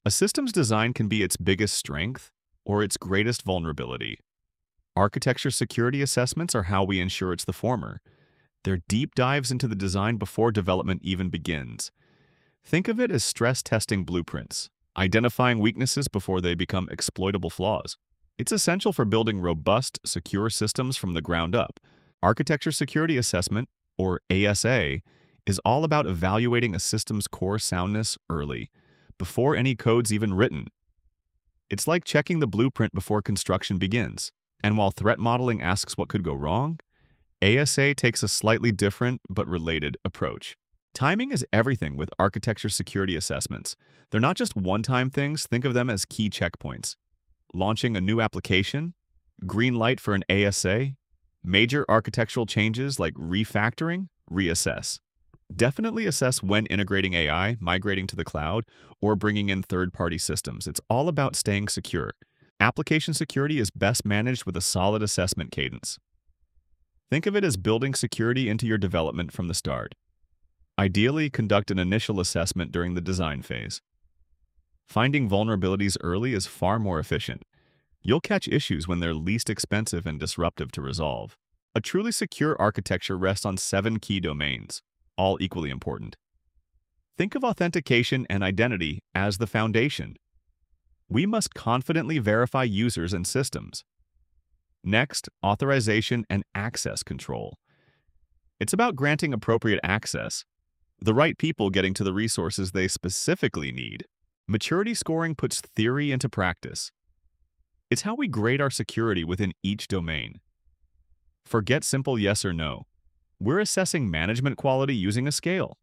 A system's design can be its biggest strength or its greatest vulnerability. Architecture security assessments are how we ensure it's the former. They're deep dives into the design before development even begins. Think of it as stress testing blueprints, identifying weaknesses before they become exploitable flaws. It's essential for building robust, secure systems from the ground up. Architecture Security Assessment, or ASA, is all about evaluating a system's core soundness early, before any code's even written. It's like checking the blueprint before construction begins. And while threat modeling asks what could go wrong, ASA takes a slightly different but related approach. Timing is everything with architecture security assessments. They're not just one-time things, think of them as key checkpoints. Launching a new application, green light for an ASA, major architectural changes like refactoring, reassess. Definitely assess when integrating AI, migrating to the cloud, or bringing in third-party systems. It's all about staying secure. Application security is best managed with a solid assessment cadence. Think of it as building security into your development from the start. Ideally, conduct an initial assessment during the design phase. Finding vulnerabilities early is far more efficient. You'll catch issues when they're least expensive and disruptive to resolve. A truly secure architecture rests on 7 key domains, all equally important. Think of authentication and identity as the foundation. We must confidently verify users and systems. Next, authorization and access control. It's about granting appropriate access, the right people getting to the resources they specifically need. Maturity scoring puts theory into practice. It's how we grade our security within each domain. Forget simple yes or no. We're assessing management quality using a scale.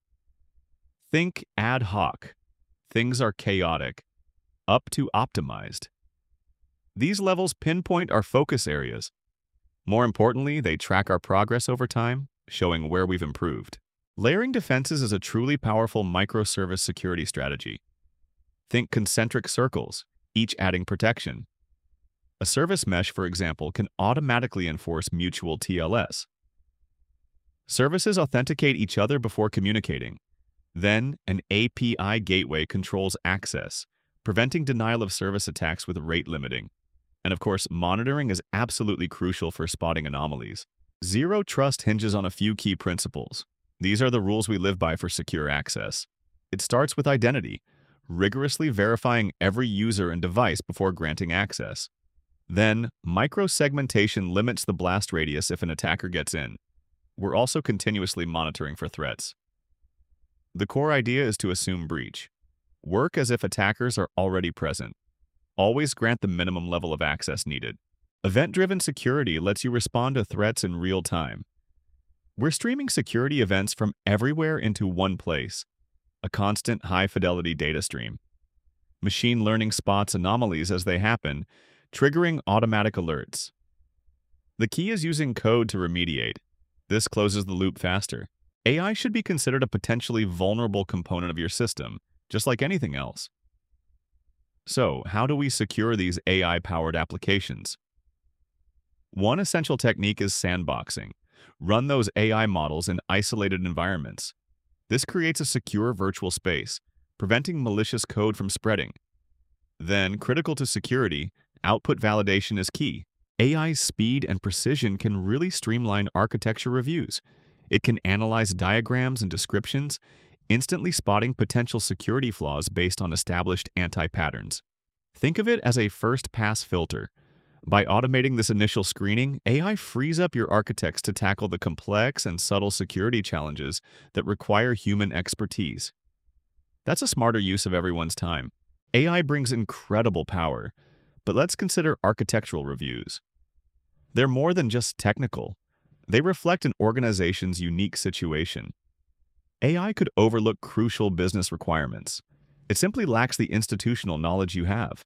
Think ad hoc. Things are chaotic, up to optimized. These levels pinpoint our focus areas. More importantly, they track our progress over time, showing where we've improved. Layering defenses is a truly powerful microservice security strategy. Think concentric circles, each adding protection. A service mesh, for example, can automatically enforce mutual TLS. Services authenticate each other before communicating. Then, an API gateway controls access, preventing denial of service attacks with rate limiting. And of course, monitoring is absolutely crucial for spotting anomalies. Zero trust hinges on a few key principles. These are the rules we live by for secure access. It starts with identity, rigorously verifying every user and device before granting access. Then, microsegmentation limits the blast radius if an attacker gets in. We're also continuously monitoring for threats. The core idea is to assume breach. Work as if attackers are already present. Always grant the minimum level of access needed. Event-driven security lets you respond to threats in real time. We're streaming security events from everywhere into one place, a constant high-fidelity data stream. Machine learning spots anomalies as they happen, triggering automatic alerts. The key is using code to remediate. This closes the loop faster. AI should be considered a potentially vulnerable component of your system, just like anything else. So, how do we secure these AI-powered applications? One essential technique is sandboxing. Run those AI models in isolated environments. This creates a secure virtual space, preventing malicious code from spreading. Then, critical to security, output validation is key. AI's speed and precision can really streamline architecture reviews. It can analyze diagrams and descriptions, instantly spotting potential security flaws based on established anti-patterns. Think of it as a first-pass filter. By automating this initial screening, AI frees up your architects to tackle the complex and subtle security challenges that require human expertise. That's a smarter use of everyone's time. AI brings incredible power, but let's consider architectural reviews. They're more than just technical. They reflect an organization's unique situation. AI could overlook crucial business requirements. It simply lacks the institutional knowledge you have.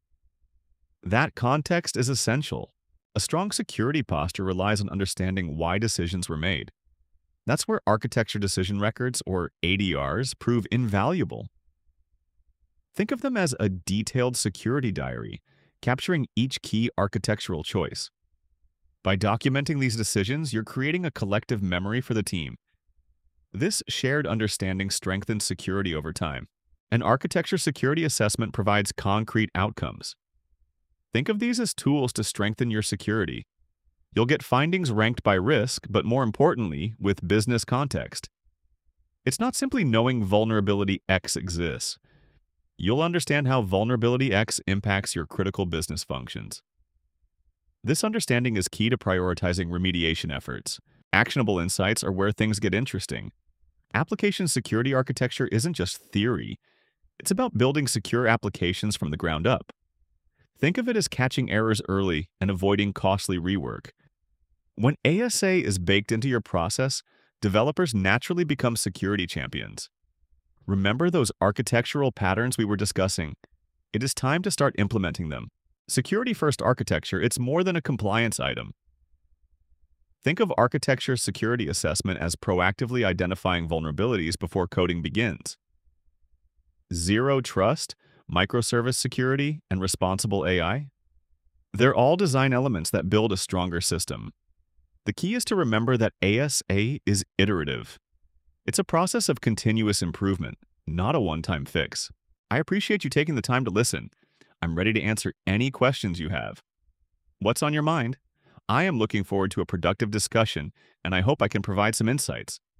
That context is essential. A strong security posture relies on understanding why decisions were made. That's where architecture decision records, or ADRs, prove invaluable. Think of them as a detailed security diary, capturing each key architectural choice. By documenting these decisions, you're creating a collective memory for the team. This shared understanding strengthens security over time. An architecture security assessment provides concrete outcomes. Think of these as tools to strengthen your security. You'll get findings ranked by risk, but more importantly, with business context. It's not simply knowing vulnerability X exists. You'll understand how vulnerability X impacts your critical business functions. This understanding is key to prioritizing remediation efforts. Actionable insights are where things get interesting. Application security architecture isn't just theory. It's about building secure applications from the ground up. Think of it as catching errors early and avoiding costly rework. When ASA is baked into your process, developers naturally become security champions. Remember those architectural patterns we were discussing? It is time to start implementing them. Security-first architecture, it's more than a compliance item. Think of architecture security assessment as proactively identifying vulnerabilities before coding begins. Zero trust, microservice security, and responsible AI? They're all design elements that build a stronger system. The key is to remember that ASA is iterative. It's a process of continuous improvement, not a one-time fix. I appreciate you taking the time to listen. I'm ready to answer any questions you have. What's on your mind? I am looking forward to a productive discussion, and I hope I can provide some insights.